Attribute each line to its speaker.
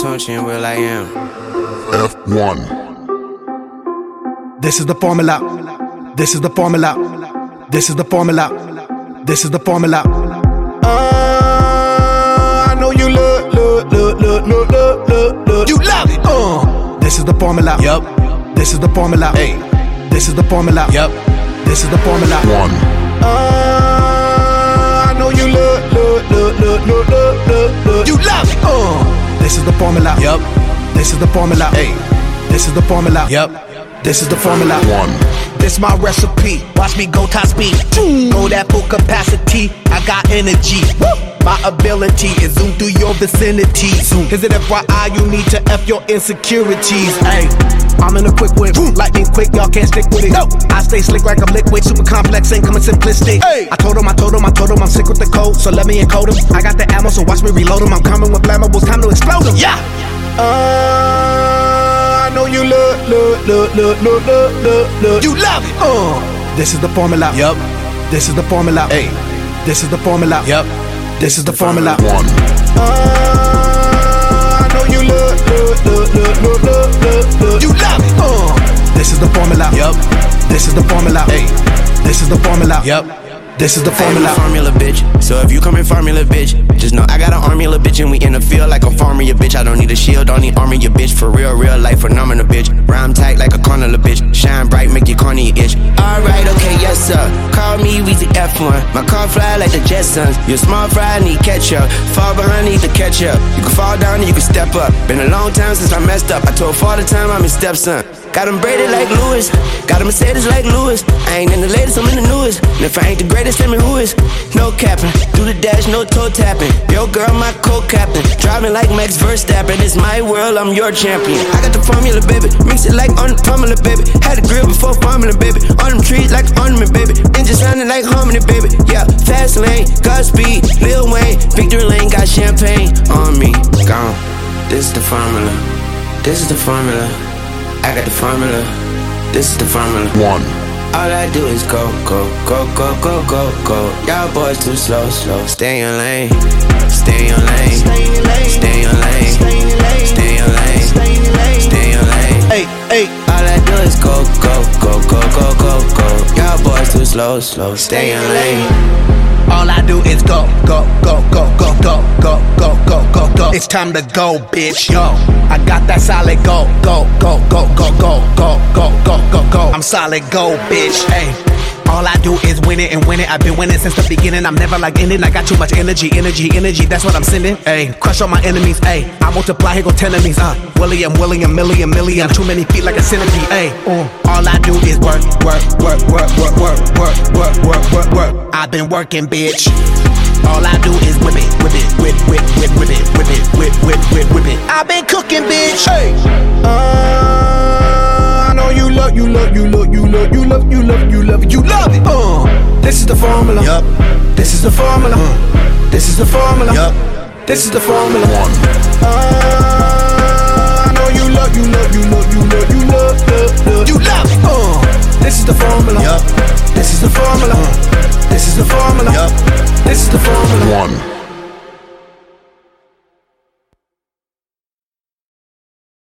Speaker 1: Tunchi Will I Am.
Speaker 2: F1.
Speaker 3: This is the formula. This is the formula. This is the formula. This is the formula. I know you love. You love it. This is the formula.
Speaker 1: Yup.
Speaker 3: This is the formula.
Speaker 1: Hey.
Speaker 3: This is the formula.
Speaker 1: Yup.
Speaker 3: This is the formula.
Speaker 2: One.
Speaker 3: I know you love. You love it. This is the formula.
Speaker 1: Yup.
Speaker 3: This is the formula.
Speaker 1: Hey.
Speaker 3: This is the formula.
Speaker 1: Yup.
Speaker 3: This is the formula.
Speaker 2: One.
Speaker 3: This my recipe. Watch me go top speed. Go that full capacity. I got energy. My ability is zoom through your vicinity. Is it FYI you need to F your insecurities? Hey, I'm in a quick whip. Lightning quick, y'all can't stick with it. No, I stay slick like I'm liquid. Super complex, ain't coming simplistic. Hey, I told him I'm sick with the code, so let me encode him. I got the ammo, so watch me reload him. I'm coming with flammables, time to explode him. Yeah. I know you love. You love it. This is the formula.
Speaker 1: Yup.
Speaker 3: This is the formula.
Speaker 1: Hey.
Speaker 3: This is the formula.
Speaker 1: Yup.
Speaker 3: This is the formula.
Speaker 2: One.
Speaker 3: I know you love. You love it. This is the formula.
Speaker 1: Yup.
Speaker 3: This is the formula.
Speaker 1: Hey.
Speaker 3: This is the formula.
Speaker 1: Yup.
Speaker 3: This is the
Speaker 1: I'm
Speaker 3: formula.
Speaker 1: a formula, bitch. So if you come in formula, bitch, just know I got an army, little bitch, and we in the field like a farmer, your bitch. I don't need a shield, don't need armor, your bitch. For real life phenomenal, bitch. Rhyme tight like a corner, little bitch. Shine bright, make your corner itch. Alright, okay, yes sir. Call me Weezy F1. My car fly like the Jetsons. You're small fry, need catch up. Fall behind, need to catch up. You can fall down and you can step up. Been a long time since I messed up. I told father time I'm his stepson. Got him braided like Lewis. Got a Mercedes like Lewis. I ain't in the latest, I'm in the newest. And if I ain't the greatest, tell me who is. No capping, do the dash, no toe tapping. Yo girl, my co-captain. Driving like Max Verstappen. It's my world, I'm your champion. I got the formula, baby. Mix it like on the formula, baby. Had a grill before formula, baby. On them trees like ornament, baby. Engine sounding like harmony, baby. Yeah, fast lane, Godspeed, Lil Wayne. Victory lane, got champagne on me. Gone. This is the formula. This is the formula. I got the formula. This is the formula.
Speaker 2: One.
Speaker 1: All I do is go. Y'all boys too slow. Stay in your lane. Stay in your lane. Stay in your lane. Stay in your lane. Stay in your lane. Stay in your lane.
Speaker 3: Hey.
Speaker 1: All I do is go. Y'all boys too slow. Stay in your lane.
Speaker 3: All I do is go. It's time to go, bitch. Yo, I got that solid go. I'm solid go, bitch. Hey. All I do is win it and win it. I've been winning since the beginning. I'm never like ending. I got too much energy. That's what I'm sending. Hey, crush all my enemies. Hey, I multiply. Here go 10 enemies. William, million. Too many feet like a centipede. Hey, all I do is work. I've been working, bitch. All I do is whip it. I've been cooking, bitch. Hey. I know you love it. This is the formula.
Speaker 1: Yup.
Speaker 3: This is the formula. This is the formula.
Speaker 1: Yup.
Speaker 3: This is the formula.
Speaker 2: One.
Speaker 3: I know you love